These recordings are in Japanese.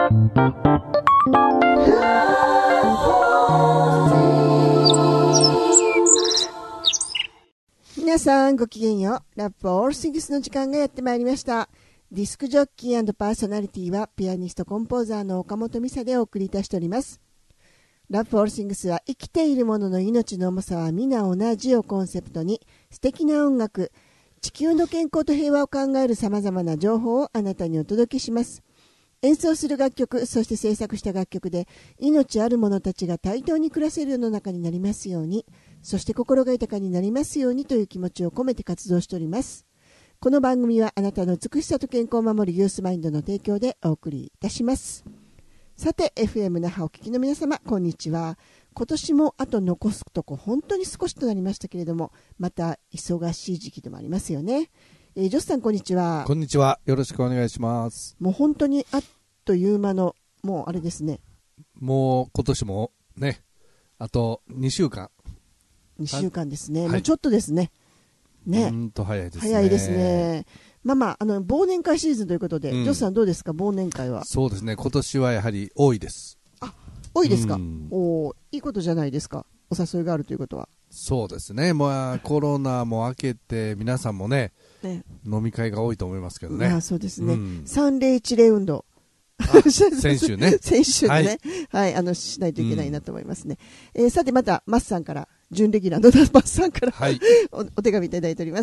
皆さんごきげんよう。ラップオールシングスの時間がやってまいりました。ディスクジョッキー&パーソナリティはピアニストコンポーザーの岡本美沙でお送りいたしております。ラップオールシングスは生きているものの命の重さは皆同じをコンセプトに素敵な音楽、地球の健康と平和を考えるさまざまな情報をあなたにお届けします。演奏する楽曲、そして制作した楽曲で命ある者たちが対等に暮らせる世の中になりますように、そして心が豊かになりますようにという気持ちを込めて活動しております。この番組はあなたの美しさと健康を守るユースマインドの提供でお送りいたします。さて FM 那覇お聞きの皆様、こんにちは。今年もあと残すとこ本当に少しとなりましたけれども、また忙しい時期でもありますよね。ジョスさん、こんにちは。 こんにちは、よろしくお願いします。 もう本当にあっという間の、もうあれですね。 もう今年もね、あと2週間ですね、 はい、 もうちょっとですね。ね、 ほんと早いですね。 早いですね。忘年会シーズンということで、ジョスさんどうですか、忘年会は。 そうですね、今年はやはり多いです。 あ、多いですか。いいことじゃないですか、お誘いがあるということは。 そうですね、コロナも明けて皆さんもね、飲み会が多いと思いますけどね。 そうですね、3010運動先週ねね、はい、しないといけないなと思いますね。さてまたマスさんから、準レギュラーのマスさんから、はい、お手紙いただいております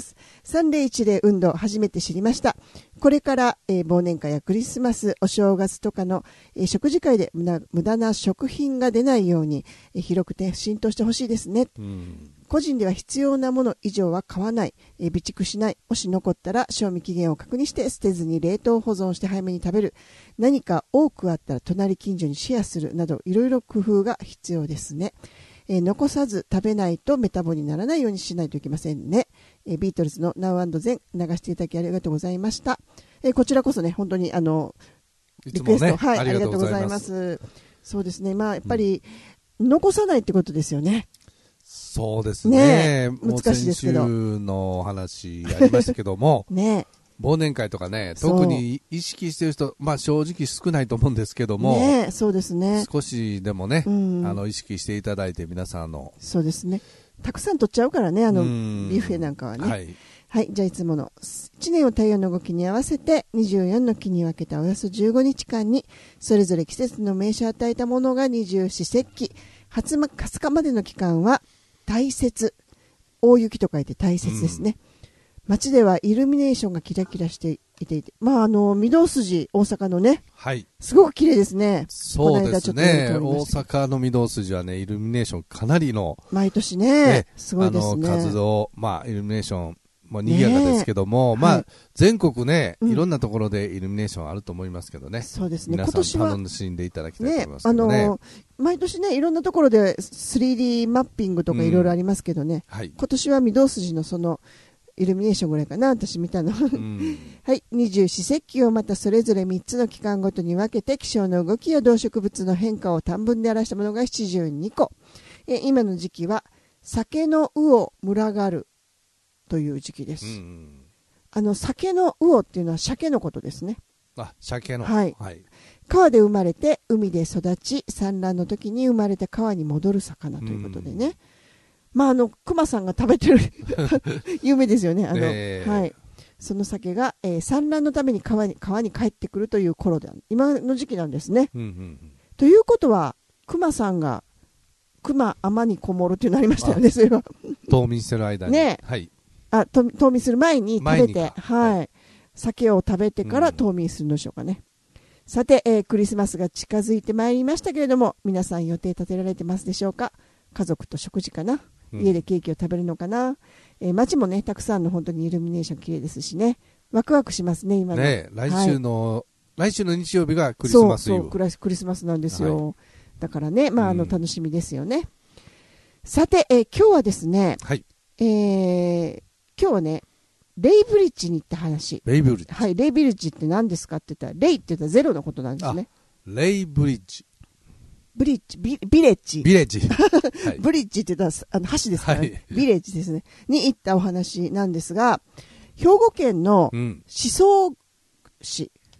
。3010運動初めて知りました。これから、忘年会やクリスマス、お正月とかの、食事会で無駄な食品が出ないように、広く浸透してほしいですね。個人では必要なもの以上は買わない、備蓄しない、もし残ったら賞味期限を確認して捨てずに冷凍保存して早めに食べる、何か多くあったら隣近所にシェアするなど、いろいろ工夫が必要ですね。残さず食べないとメタボにならないようにしないといけませんね。ビートルズの Now and Then 流していただきありがとうございました。こちらこそね、本当にリクエスト、はい、ありがとうございます。そうですね、やっぱり、残さないってことですよね。 そうですね。 難しいですけど。 先週の話ありましたけども、 ね、 忘年会とかね、特に意識している人、正直少ないと思うんですけども、 そうですね、 少しでもね、意識していただいて、皆さんそうですね、たくさん取っちゃうからね、ビュッフェなんかはね。はい、じゃあいつもの1年を太陽の動きに合わせて24の期に分けたおよそ15日間に、それぞれ季節の名称を与えたものが二十四節気、20日までの期間は大雪、大雪と書いて大雪ですね。街ではイルミネーションがキラキラしていて、御堂筋、大阪のね、 はい、 すごく綺麗ですね。 そうですね、大阪の御堂筋はね、イルミネーションかなりの、 毎年ね、すごいですね。 活動、イルミネーションも賑やかですけども、全国ね、いろんなところでイルミネーションあると思いますけどね。 そうですね。 皆さん楽しんでいただきたいと思いますけどね。 毎年ね、いろんなところで 3D マッピングとかいろいろありますけどね。今年は御堂筋のそのイルミネーションぐらいかな、私見たの。はい、二十四節気をまたそれぞれ3つの期間ごとに分けて、気象の動きや動植物の変化を短文で表したものが72個。今の時期は酒の魚群がるという時期です。酒の魚っていうのは鮭のことですね。 鮭の、 はい、川で生まれて海で育ち、産卵の時に生まれて川に戻る魚ということでね。熊さんが食べてる有名ですよね。はい、その鮭が、産卵のために川に帰ってくるという頃で、今の時期なんですね。ということは熊さんが天にこもるというのありましたよね。それは冬眠してる間にね、 はい、 冬眠する前に食べて、鮭を食べてから冬眠するのでしょうかね。さて、クリスマスが近づいてまいりましたけれども、皆さん予定立てられてますでしょうか。家族と食事かな、家でケーキを食べるのかな。街もね、たくさんの本当にイルミネーション綺麗ですしね、ワクワクしますね。今ね、 来週の日曜日がクリスマスイブ。 そうクリスマスなんですよ。だからね、楽しみですよね。さて、今日はですね、今日はね、レイブリッジに行った話。 レイブリッジ、 はい、レイブリッジって何ですかって言ったら、レイって言ったらゼロのことなんですね。 レイブリッジ、 ビレッジビレッジ、 はい、 ブリッジって言ったら橋ですからね、ビレッジですねに行ったお話なんですが、兵庫県の宍粟市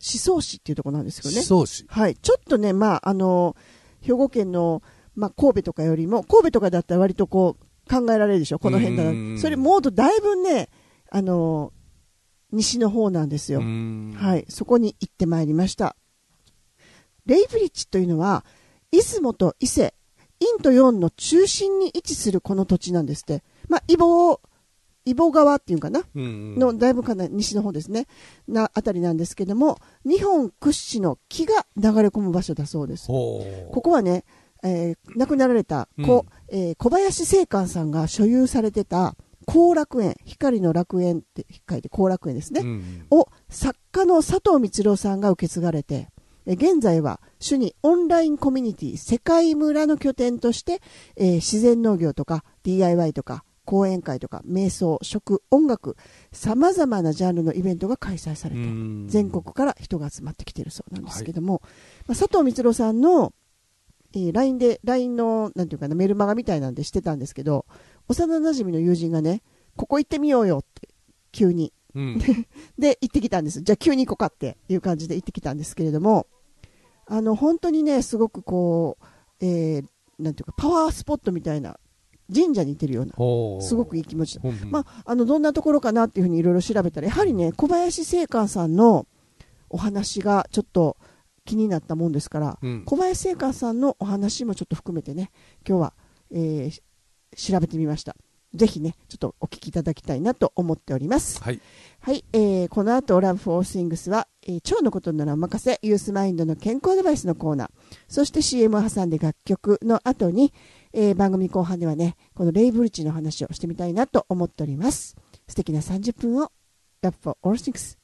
宍粟市っていうところなんですよね。 宍粟市。 はい。ちょっとね、兵庫県の、神戸とかよりも、神戸とかだったら割とこう、考えられるでしょ、この辺だな。それもうだいぶね、西の方なんですよ。はい。そこに行ってまいりました。レイブリッジというのは、出雲と伊勢、陰と陽の中心に位置するこの土地なんですって。揖保川っていうかな、のだいぶかなり西の方ですね、あたりなんですけども、日本屈指の木が流れ込む場所だそうです。ここはね、亡くなられた小林正観さんが所有されてた後楽園、光の楽園って書いて後楽園ですね、を作家の佐藤光郎さんが受け継がれて、現在は主にオンラインコミュニティ世界村の拠点として、自然農業とか DIY とか講演会とか瞑想、食、音楽、さまざまなジャンルのイベントが開催されて、全国から人が集まってきているそうなんですけども、佐藤光郎さんの、LINE のなんていうかな、メルマガみたいなんでしてたんですけど、幼馴染の友人がね、ここ行ってみようよって急に、で行ってきたんです。じゃあ急に行こうかっていう感じで行ってきたんですけれども、本当にね、すごくこう、なんていうかパワースポットみたいな、神社に似てるようなすごくいい気持ちだ。どんなところかなっていうふうにいろいろ調べたら、やはりね、小林正観さんのお話がちょっと気になったもんですから、小林正観さんのお話もちょっと含めてね、今日は、調べてみました。ぜひね、ちょっとお聞きいただきたいなと思っております。 はい、 はい。この後Love for All Thingsは、腸のことならお任せ、ユースマインドの健康アドバイスのコーナー、そして CM を挟んで楽曲の後に、番組後半ではね、このレイブリッジの話をしてみたいなと思っております。素敵な30分を Love for All Things。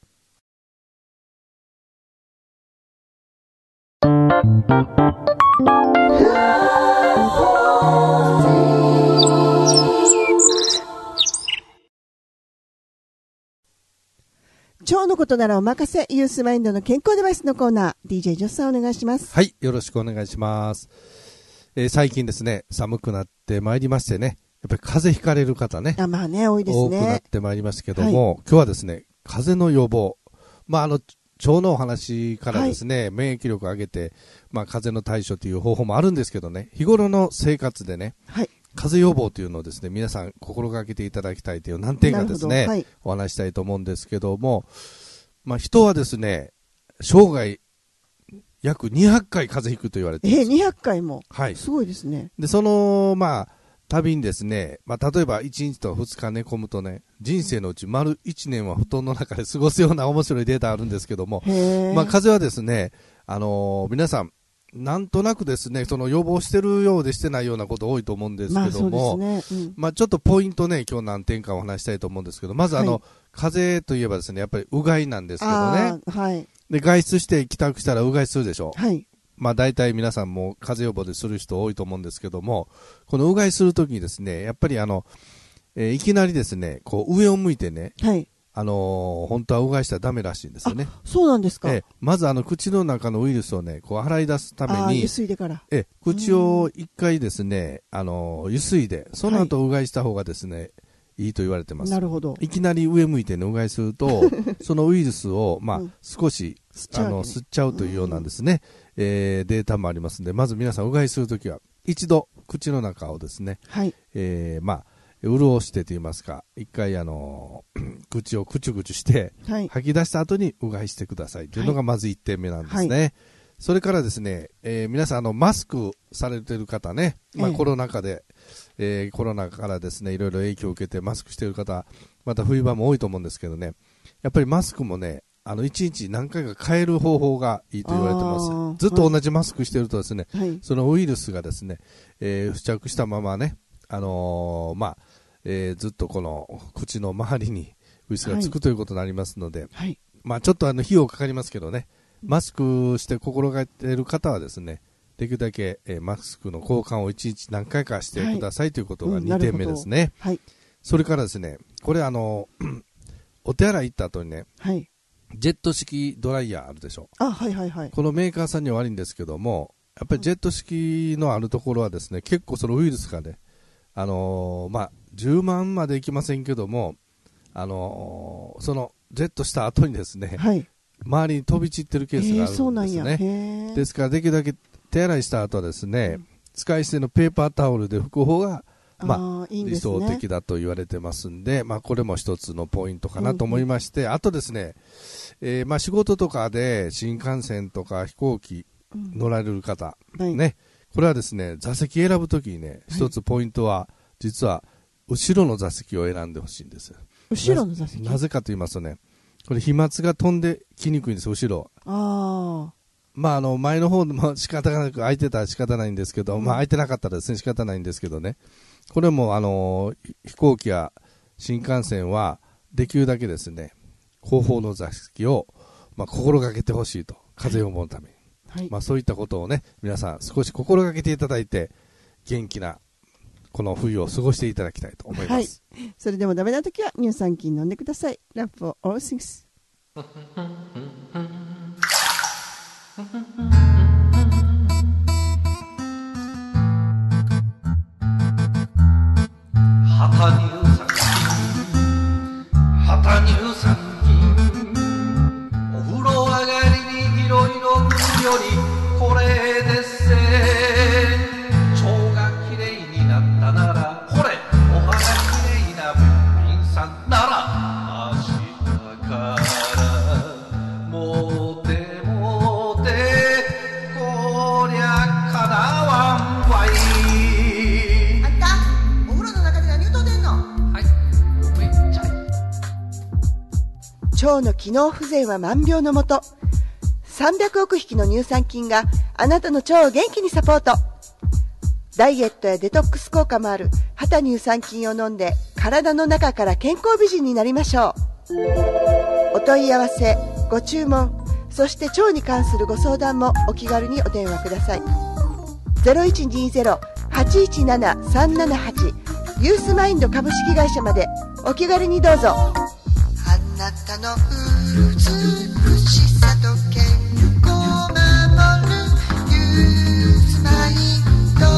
腸のことならお任せ、ユースマインドの健康デバイスのコーナー、DJ ジョスさんお願いします。 はい、よろしくお願いします。最近ですね、寒くなってまいりましてね、やっぱり風邪ひかれる方ね、 多いですね。 多くなってまいりますけども、今日はですね、風邪の予防、腸のお話からですね、免疫力を上げて、風邪の対処という方法もあるんですけどね、日頃の生活でね、風邪予防というのをですね、皆さん心がけていただきたいという難点がですね、お話したいと思うんですけども、人はですね、生涯約200回風邪ひくと言われています。 200回も、 はい、 すごいですね。 で、旅にですね、例えば1日と2日寝込むとね、人生のうち丸1年は布団の中で過ごすような面白いデータあるんですけども、風邪はですね、皆さん、なんとなくですね、その予防してるようでしてないようなこと多いと思うんですけども、ちょっとポイントね、今日何点かお話したいと思うんですけど、まず風邪といえばですね、やっぱりうがいなんですけどね、で外出して帰宅したらうがいするでしょ。大体皆さんも風邪予防でする人多いと思うんですけども、このうがいするときにですね、やっぱりいきなりですね、こう上を向いてね、本当はうがいしたらダメらしいんですよね。 そうなんですか。 まず口の中のウイルスをね、こう洗い出すために、 ゆすいでから。 口を一回ですね、ゆすいで、その後うがいした方がですね、いいと言われてます。 なるほど。 いきなり上向いてね、うがいすると、そのウイルスを、少し、吸っちゃうというようなんですね、データもありますので、まず皆さんうがいするときは、一度、口の中をですね、潤してと言いますか、一回口をくちゅくちゅして、吐き出した後にうがいしてくださいというのがまず1点目なんですね。それからですね、皆さんマスクされている方ね、コロナ禍で、コロナからですね、いろいろ影響を受けてマスクしている方、また冬場も多いと思うんですけどね、やっぱりマスクもね、1日何回か変える方法がいいと言われてます。ずっと同じマスクしているとですね、そのウイルスがですね、付着したままね、ずっとこの口の周りにウイルスがつくということになりますので、ちょっと費用かかりますけどね、マスクして心がけている方はですね、できるだけ、マスクの交換を1日何回かしてくださいということが2点目ですね。それからですね、これお手洗い行った後にね、ジェット式ドライヤーあるでしょ。このメーカーさんには悪いんですけども、やっぱりジェット式のあるところはですね、結構そのウイルスがね、10万までいきませんけども、そのジェットした後にですね、 周りに飛び散ってるケースがあるんですね。 そうなんや。 ですからできるだけ手洗いした後はですね、使い捨てのペーパータオルで拭く方がいいんですね、 理想的だと言われてますんで、これも一つのポイントかなと思いまして、あとですね、仕事とかで新幹線とか飛行機乗られる方、ね、これはですね、座席選ぶときにね、一つポイントは、実は後ろの座席を選んでほしいんです。 後ろの座席なぜかと言いますとね、これ飛沫が飛んできにくいんです、後ろ。前の方も仕方がなく空いてたら仕方ないんですけど、空いてなかったらですね、仕方ないんですけどね。これも飛行機や新幹線はできるだけですね、後方の座席を心がけてほしいと、風を思うために、そういったことをね、皆さん少し心がけていただいて、元気なこの冬を過ごしていただきたいと思います。 それでもダメな時は乳酸菌飲んでください。ラップをオールシングス。 旗乳酸菌、お風呂上がりにいろいろ塗るよりこれでっせ。腸がきれいになったならほれ、お肌きれいなべっぴんさんなら明日からもてもて、こりゃかなわんわい。 あんたお風呂の中で何歌うてんの？ はい、ごめんちゃい。 腸の機能不全は万病のもと。300億匹の乳酸菌があなたの腸を元気にサポート。ダイエットやデトックス効果もある旗乳酸菌を飲んで、体の中から健康美人になりましょう。お問い合わせ、ご注文、そして腸に関するご相談もお気軽にお電話ください。 0120-817-378 ユースマインド株式会社までお気軽にどうぞ。 あなたの美しさと健康を守るユースマインド。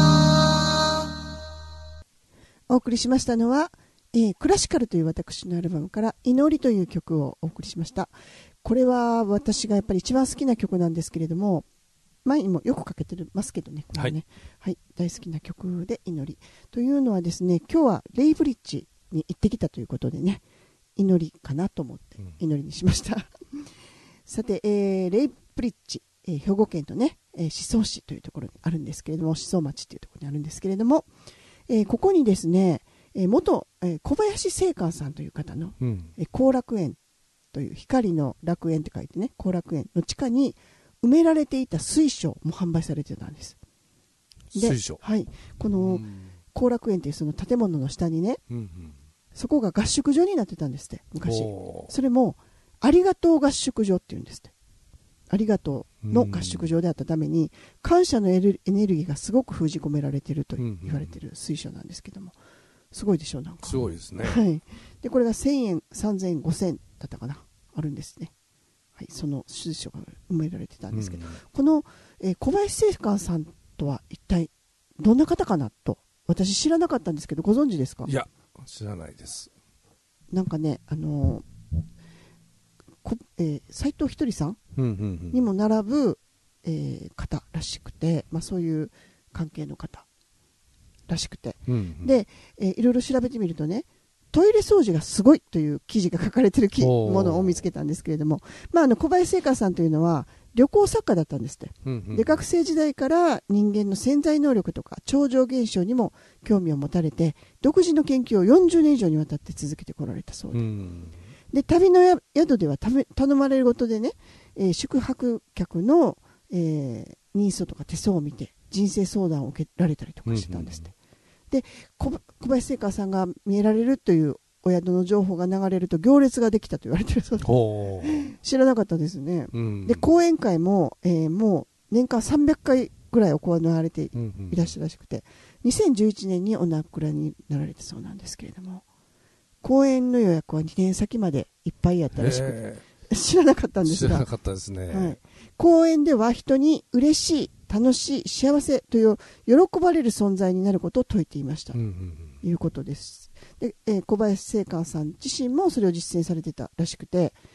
お送りしましたのは、クラシカルという私のアルバムから祈りという曲をお送りしました。これは私がやっぱり一番好きな曲なんですけれども、前にもよくかけてますけどね、これね、大好きな曲で祈りというのはですね、今日はレイブリッジに行ってきたということでね、祈りかなと思って祈りにしました、さて、レイブリッジ、兵庫県のね、宍粟市というところにあるんですけれども、宍粟町というところにあるんですけれども、ここにですね、元、小林正観さんという方の後楽園という、光の楽園って書いてね、後楽園の地下に埋められていた水晶も販売されてたんです。で、 水晶、 この後楽園というその建物の下にね、そこが合宿所になってたんですって昔。それもありがとう合宿所っていうんですって。ありがとうの合宿場であったために、感謝のエネルギーがすごく封じ込められていると言われている水晶なんですけども、すごいでしょう。なんかすごいですね。 でこれが1000円、3000円、5000だったかな、あるんですね。その水晶が埋められてたんですけど、この、小林正観さんとは一体どんな方かなと、私知らなかったんですけど、ご存知ですか？ いや、知らないです。 なんかね、斎藤ひとりさんにも並ぶ、方らしくて、そういう関係の方らしくて、で、いろいろ調べてみるとね、トイレ掃除がすごいという記事が書かれているものを見つけたんですけれども、小林正観さんというのは旅行作家だったんですって、で学生時代から人間の潜在能力とか超常現象にも興味を持たれて、独自の研究を40年以上にわたって続けてこられたそうで、旅の宿では頼まれることでね、宿泊客の、人相とか手相を見て人生相談を受けられたりとかしてたんですって。で、小林正観さんが見えられるというお宿の情報が流れると行列ができたと言われているそうです。知らなかったですね。で、講演会も、もう年間300回ぐらい行われていらっしゃるらしくて、2011年にお亡くなりになられたそうなんですけれども、講演の予約は2年先までいっぱいやったらしくて、知らなかったんですが、 知らなかったですね。 講演では人に嬉しい、楽しい、幸せという喜ばれる存在になることを説いていましたということです。で、小林正観さん自身もそれを実践されてたらしくて、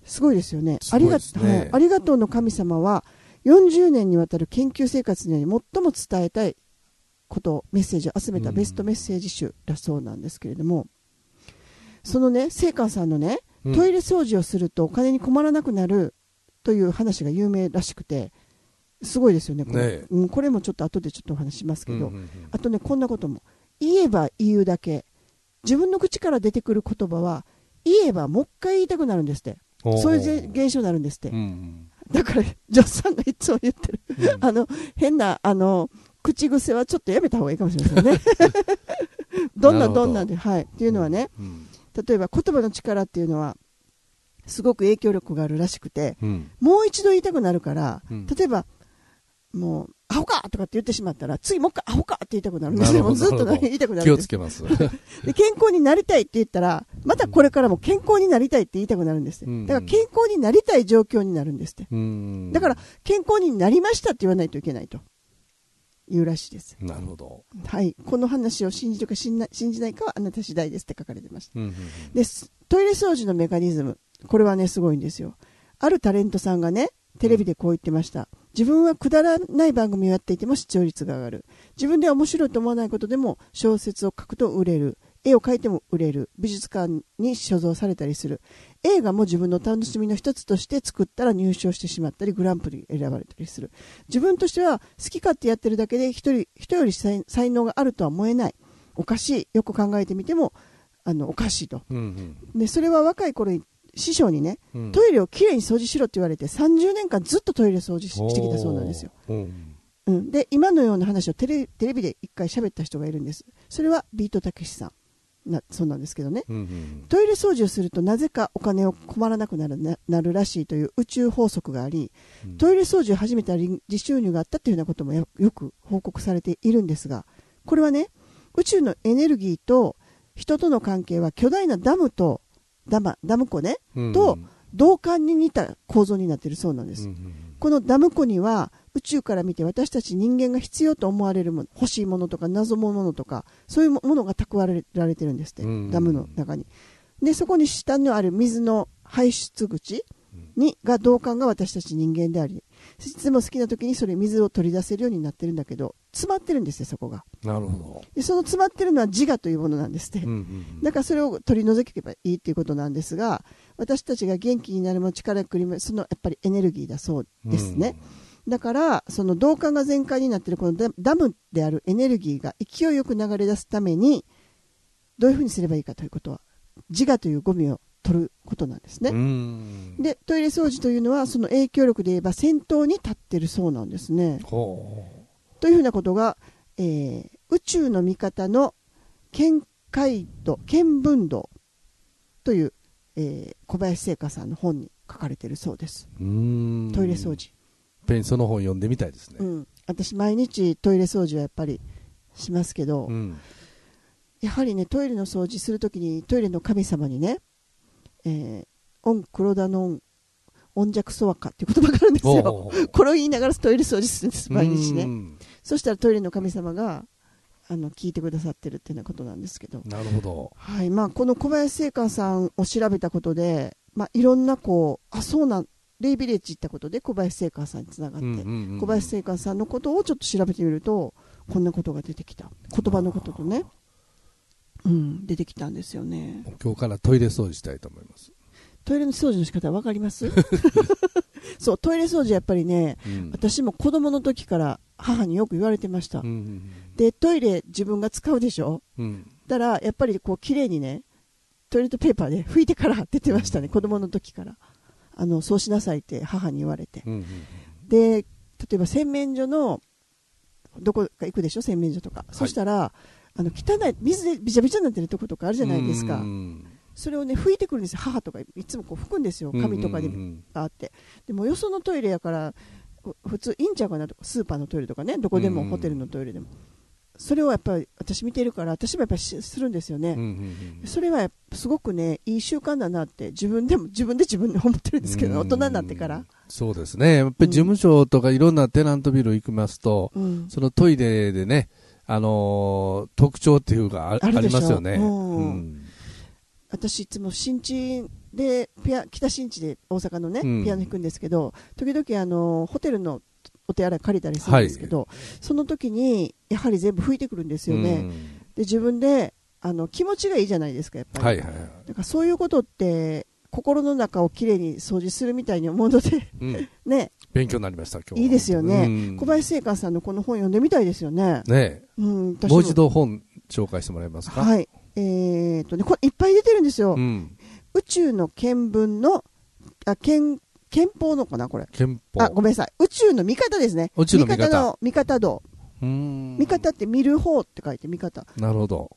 すごいですよね。 すごいですねはい、ありがとうの神様は40年にわたる研究生活に最も伝えたいことメッセージを集めたベストメッセージ集だそうなんですけれども、そのね聖寛さんのねトイレ掃除をするとお金に困らなくなるという話が有名らしくて、すごいですよねこれ、 ねこれもちょっと後でちょっとお話しますけど、 うんうんうん、 あとねこんなことも、言えば言うだけ自分の口から出てくる言葉は言えばもう一回言いたくなるんですって。そういう現象になるんですって、 うんうん、 だからジョスさんがいつも言ってる、うん、変な口癖はちょっとやめた方がいいかもしれませんねどんなで、はい、っていうのはね、うん、例えば言葉の力っていうのはすごく影響力があるらしくて、うん、もう一度言いたくなるから、うん、例えばもうアホかとかって言ってしまったら次もう一回アホかって言いたくなるんですよ。もうずっと言いたくなるんです。 気をつけますで健康になりたいって言ったらまたこれからも健康になりたいって言いたくなるんです、うん、だから健康になりたい状況になるんですって、うん、だから健康になりましたって言わないといけないというらしいです。 なるほど、 はい、この話を信じるか信じないかはあなた次第ですって書かれてました、 うんうんうん、 でトイレ掃除のメカニズム、これはねすごいんですよ。あるタレントさんがねテレビでこう言ってました。自分はくだらない番組をやっていても視聴率が上がる。自分では面白いと思わないことでも小説を書くと売れる。絵を描いても売れる。美術館に所蔵されたりする。映画も自分の楽しみの一つとして作ったら入賞してしまったりグランプリ選ばれたりする。自分としては好き勝手やってるだけで人より才能があるとは思えない。おかしい。よく考えてみてもおかしいと、うんうん、でそれは若い頃に師匠にね、うん、トイレをきれいに掃除しろって言われて30年間ずっとトイレ掃除してきたそうなんですよ、うん、で今のような話をテレビで一回喋った人がいるんです。それはビートたけしさんそうなんですけどね、うんうん、トイレ掃除をするとなぜかお金を困らなくなるらしいという宇宙法則があり、うん、トイレ掃除を始めたら自収入があったというようなこともよく報告されているんですが、これはね宇宙のエネルギーと人との関係は巨大なダム湖ね、うん、と導管に似た構造になっているそうなんです、うん、このダム湖には宇宙から見て私たち人間が必要と思われるもの、欲しいものとか謎のものとかそういうものが蓄えられてるんですって、うん、ダムの中に。でそこに下にある水の排出口が導管が私たち人間であり、いつも好きな時にそれ水を取り出せるようになってるんだけど詰まってるんですよそこが。 なるほど。 でその詰まってるのは自我というものなんですって、うんうんうん、だからそれを取り除けばいいということなんですが、私たちが元気になるも力がくりもそのやっぱりエネルギーだそうですね、うん、だからその導管が全開になっているこのダムであるエネルギーが勢いよく流れ出すためにどういうふうにすればいいかということは自我というゴミを取ることなんですね。でトイレ掃除というのはその影響力で言えば先頭に立っているそうなんですね。というふうなことが、宇宙の見方の見聞道という、小林聖華さんの本に書かれているそうです。トイレ掃除その本読んでみたいですね、 うん、私毎日トイレ掃除はやっぱりしますけど、うん、やはりねトイレの掃除するときにトイレの神様にねオン黒田のオンジャクソワカっていう言葉があるんですよ。これを言いながらトイレ掃除するんです毎日ね。そしたらトイレの神様が聞いてくださってるっていうようなことなんですけど。 なるほど。 はい、まあこの小林聖寛さんを調べたことで、まあいろんなそうなんレイビレッジ行ったことで小林聖寛さんにつながって、小林聖寛さんのことをちょっと調べてみるとこんなことが出てきた。言葉のこととね。うん、出てきたんですよね。 今日からトイレ掃除したいと思います。 トイレの掃除の仕方分かりますそうトイレ掃除やっぱりね、うん、私も子供の時から母によく言われてました、うんうんうん、でトイレ自分が使うでしょ、うん、だからやっぱり綺麗にねトイレットペーパーで拭いてからって言ってましたね、子供の時からそうしなさいって母に言われて、うんうんうん、で例えば洗面所のどこか行くでしょ洗面所とか、はい、そしたら汚い水でびちゃびちゃになってるとことかあるじゃないですか。それをね拭いてくるんですよ。母とかいつも拭くんですよ、紙とかであって。でもよそのトイレやから普通いいんちゃうかなとか、スーパーのトイレとかねどこでもホテルのトイレでもそれをやっぱり私見てるから私もやっぱりするんですよね、それはすごくねいい習慣だなって自分で思ってるんですけど、大人になってから。 そうですね、やっぱり事務所とかいろんなテナントビル行きますと、そのトイレでね特徴っていうかありますよね、私いつも新陳で北新地で大阪のね、 うんピアノ弾くんですけど、時々ホテルのお手洗い借りたりするんですけど、その時にやはり全部拭いてくるんですよね。で自分で気持ちがいいじゃないですか、やっぱり。だからそういうことって心の中をきれいに掃除するみたいに思うので、ね、 勉強になりました今日は。 いいですよね。小林聖寛さんのこの本読んでみたいですよね。 ね、もう一度本紹介してもらえますか。 はい。これいっぱい出てるんですよ。宇宙の見聞の憲法のかなこれ。 憲法。 ごめんなさい。宇宙の見方ですね。 宇宙の見方。 の見方道。見方って見る方って書いて見方。 なるほど。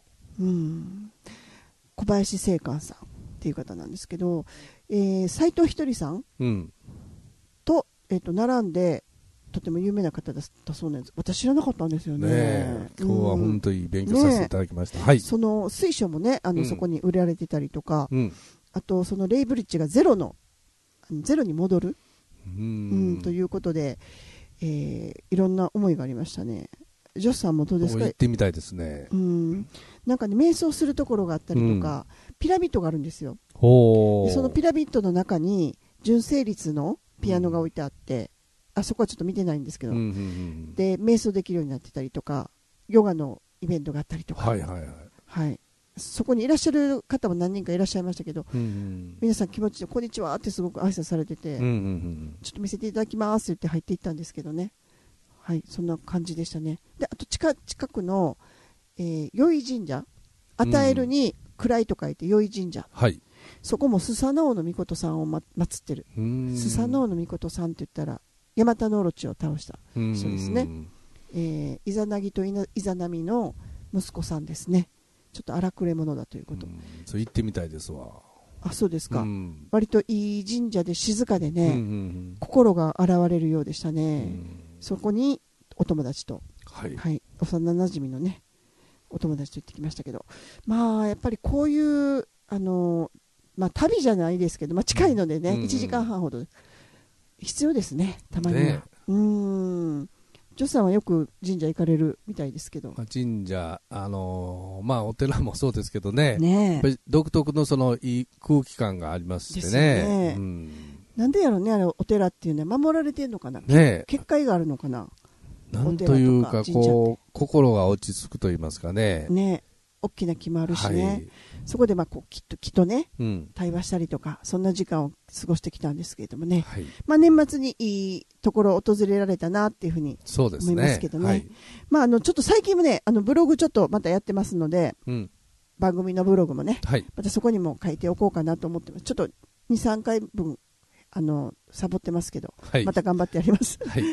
小林聖寛さんっていう方なんですけど、斉藤ひとりさんと、並んでとても有名な方だったそうなんです。私知らなかったんですよね。 今日は本当に勉強させていただきました。はい。 その水晶もね、そこに売られてたりとか、あとそのレイブリッジがゼロに戻るということで、いろんな思いがありましたね。ジョスさんもどうですか。 行ってみたいですね。 なんかね、瞑想するところがあったりとか、ピラミッドがあるんですよ。でそのピラミッドの中に純正率のピアノが置いてあって、そこはちょっと見てないんですけど、で瞑想できるようになってたりとか、ヨガのイベントがあったりとか、そこにいらっしゃる方も何人かいらっしゃいましたけど、皆さん気持ちでこんにちはってすごく挨拶されてて、ちょっと見せていただきますって言って入っていったんですけどね。はい、そんな感じでしたね。であと近くの、宵神社、与えるに位と書いて宵神社、そこもスサノオノミコトさんを祀ってる。スサノオノミコトさんって言ったらヤマタノオロチを倒した人ですね。イザナギとイザナミの息子さんですね。ちょっと荒くれ者だということ。 そう行ってみたいですわ。 そうですか。割といい神社で静かでね、心が現れるようでしたね。そこにお友達と、幼なじみのねお友達と行ってきましたけど、やっぱりこういう旅じゃないですけど、近いのでね、1時間半ほど必要ですね、たまには。ジョさんはよく神社行かれるみたいですけど、 神社、お寺もそうですけどね、やっぱり独特のそのいい空気感がありましてね。なんでやろうね、お寺っていうのは守られてるのかな、結界があるのかな。 なんというかこう心が落ち着くと言いますかね。 大きな木もあるしね、そこできっとね、対話したりとか、そんな時間を過ごしてきたんですけれどもね、年末にいいところを訪れられたなっていうふうに思いますけどね。ちょっと最近もね、ブログちょっとまたやってますので、番組のブログもね、またそこにも書いておこうかなと思ってます。ちょっと 2,3 回分サボってますけど、また頑張ってやります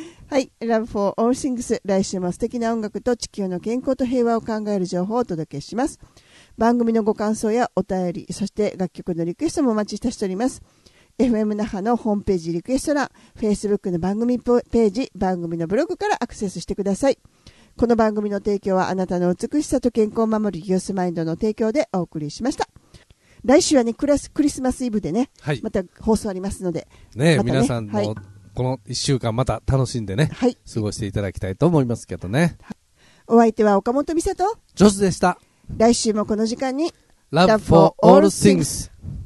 。Love for All Things、 来週も素敵な音楽と地球の健康と平和を考える情報をお届けします。番組のご感想やお便り、そして楽曲のリクエストもお待ちしております。 FM 那覇のホームページリクエスト欄、 Facebook の番組ページ、番組のブログからアクセスしてください。この番組の提供はあなたの美しさと健康を守るギオスマインドの提供でお送りしました。来週はね、クリスマスイブでね、また放送ありますので、 皆さんのこの1週間また楽しんでね、過ごしていただきたいと思いますけどね。 お相手は岡本美沙とジョスでした。 来週もこの時間に Love for All Things。